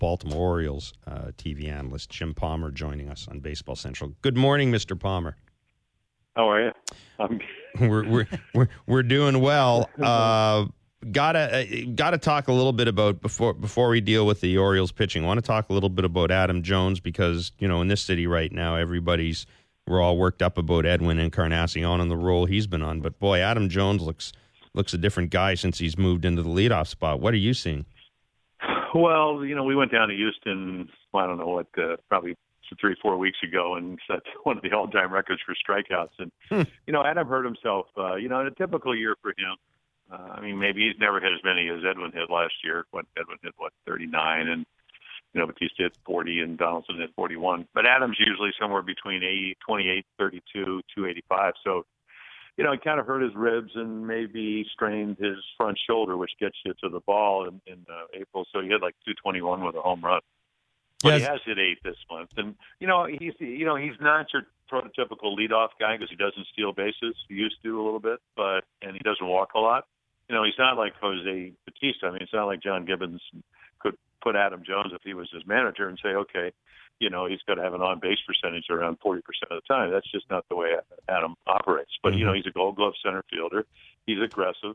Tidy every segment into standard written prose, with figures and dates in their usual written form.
Baltimore Orioles TV analyst Jim Palmer joining us on Baseball Central. Good morning, Mr. Palmer. How are you? We're doing well. Gotta talk a little bit about before we deal with the Orioles pitching. I want to talk a little bit about Adam Jones because in this city right now we're all worked up about Edwin Encarnacion and the role he's been on. But boy, Adam Jones looks a different guy since he's moved into the leadoff spot. What are you seeing? Well, we went down to Houston, I don't know what, probably 3-4 weeks ago and set one of the all-time records for strikeouts. And, Adam hurt himself, in a typical year for him. Maybe he's never hit as many as Edwin hit last year. Edwin hit, 39, and, Batista hit 40 and Donaldson hit 41. But Adam's usually somewhere between 28, 32, 285. So, he kind of hurt his ribs and maybe strained his front shoulder, which gets you to the ball in April. So he had 221 with a home run. But he has hit 8 this month. And, he's not your prototypical leadoff guy because he doesn't steal bases. He used to a little bit, and he doesn't walk a lot. He's not like Jose Batista. It's not like John Gibbons could put Adam Jones if he was his manager and say, okay, he's got to have an on-base percentage around 40% of the time. That's just not the way Adam operates. But, he's a Gold Glove center fielder. He's aggressive.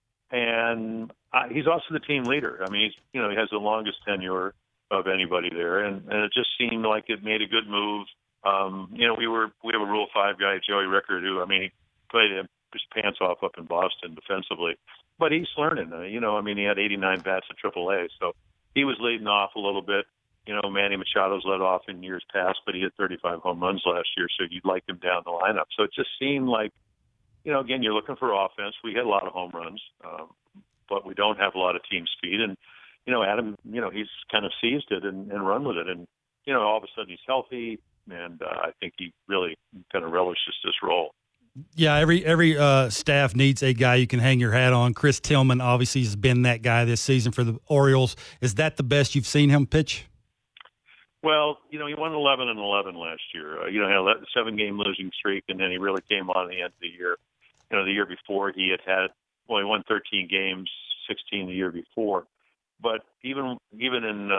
And he's also the team leader. He has the longest tenure of anybody there. And it just seemed like it made a good move. We have a Rule 5 guy, Joey Rickard, who, he played his pants off up in Boston defensively. But he's learning. He had 89 bats at AAA. So he was leading off a little bit. Manny Machado's led off in years past, but he hit 35 home runs last year, so you'd like him down the lineup. So it just seemed like, again, you're looking for offense. We had a lot of home runs, but we don't have a lot of team speed. And, Adam, he's kind of seized it and run with it. And, all of a sudden he's healthy, and I think he really kind of relishes this role. Yeah, every staff needs a guy you can hang your hat on. Chris Tillman obviously has been that guy this season for the Orioles. Is that the best you've seen him pitch? Well, he won 11-11 last year. He had a 7-game losing streak, and then he really came on at the end of the year. The year before he he won 13 games, 16 the year before. But even in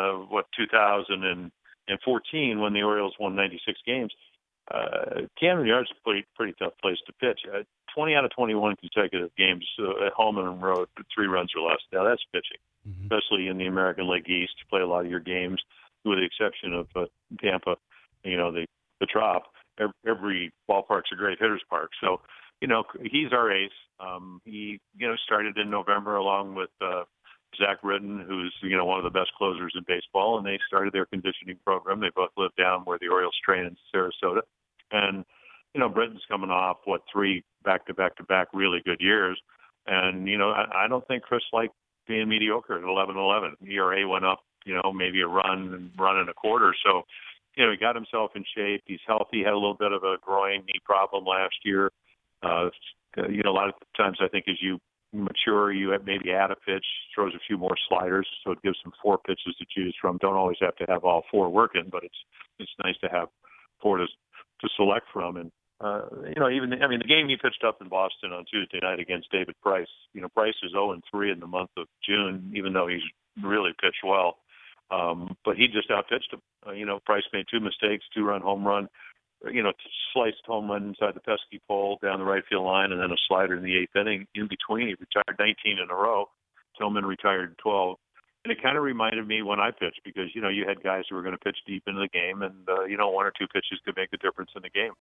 2014, when the Orioles won 96 games, Camden Yards is a pretty tough place to pitch. 20 out of 21 consecutive games at home and on road, 3 runs or less. Now that's pitching, especially in the American League East. You play a lot of your games, with the exception of Tampa, the Trop. Every ballpark's a great hitter's park. So, he's our ace. He, started in November along with Zach Ridden, who's, one of the best closers in baseball, and they started their conditioning program. They both live down where the Orioles train in Sarasota. And, Britton's coming off, 3 back-to-back really good years. And, I don't think Chris liked being mediocre at 11-11. ERA went up, maybe a run and a quarter. So, he got himself in shape. He's healthy. Had a little bit of a groin knee problem last year. A lot of times I think as you mature, you maybe add a pitch, throws a few more sliders, so it gives him 4 pitches to choose from. Don't always have to have all 4 working, but it's nice to have 4 to select from. And the game he pitched up in Boston on Tuesday night against David Price. Price is 0-3 in the month of June, even though he's really pitched well. But he just outpitched him. Price made 2 mistakes, 2-run home run. Sliced home run inside the pesky pole down the right field line, and then a slider in the 8th inning. In between, he retired 19 in a row. Tillman retired 12. And it kind of reminded me when I pitched because, you had guys who were going to pitch deep into the game, and, 1 or 2 pitches could make a difference in the game.